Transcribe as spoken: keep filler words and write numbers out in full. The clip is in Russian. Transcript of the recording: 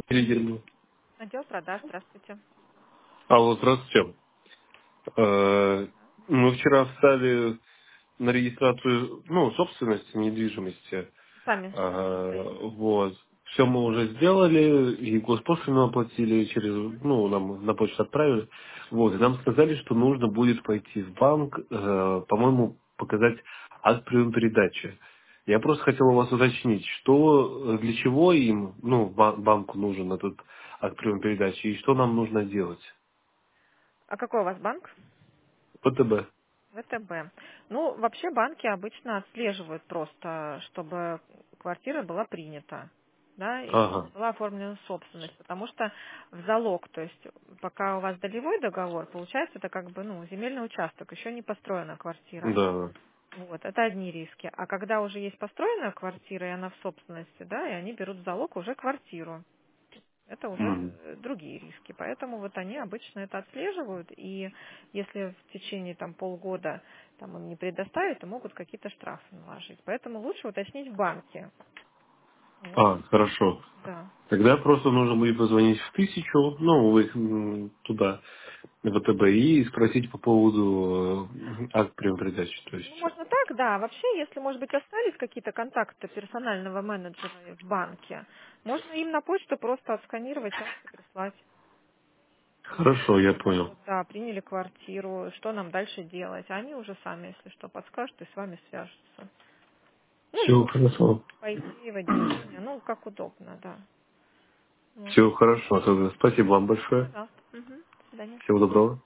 Лидерный. Отдел продаж, здравствуйте. Алло, здравствуйте. Э, Мы вчера встали на регистрацию, ну, собственности, недвижимости. Сами. Э, Вот. Все мы уже сделали, и госпошлину оплатили через, ну, нам на почту отправили. Вот, и нам сказали, что нужно будет пойти в банк, э, по-моему, показать акт приема передачи. Я просто хотел у вас уточнить, что, для чего им, ну, ба- банку нужен этот акт приема передачи, и что нам нужно делать? А какой у вас банк? ВТБ. ВТБ. Ну, вообще банки обычно отслеживают просто, чтобы квартира была принята, да, и Ага. была оформлена собственность, потому что в залог, то есть пока у вас долевой договор, получается, это как бы, ну, земельный участок, еще не построена квартира. Да. Вот, это одни риски. А когда уже есть построенная квартира, и она в собственности, да, и они берут в залог уже квартиру. Это уже Мгм. э, другие риски. Поэтому вот они обычно это отслеживают, и если в течение там, полгода там, он не предоставит, то могут какие-то штрафы наложить. Поэтому лучше уточнить в банке. Вот. А, хорошо. Да. Тогда просто нужно будет позвонить в тысячу, ну, в их, м, туда, в ВТБ, и спросить по поводу э, акт приема передачи. То Ну, есть, можно так, да. Вообще, если, может быть, остались какие-то контакты персонального менеджера в банке, можно им на почту просто отсканировать, акт и прислать. хорошо, я Что понял. вот, да, приняли квартиру, что нам дальше делать. А они уже сами, если что, подскажут и с вами свяжутся. Ну, Все либо хорошо. пойти в отделение, ну, как удобно, да. Вот. Все хорошо. Тогда спасибо вам большое. Пожалуйста. Мгм. До свидания. Всего доброго.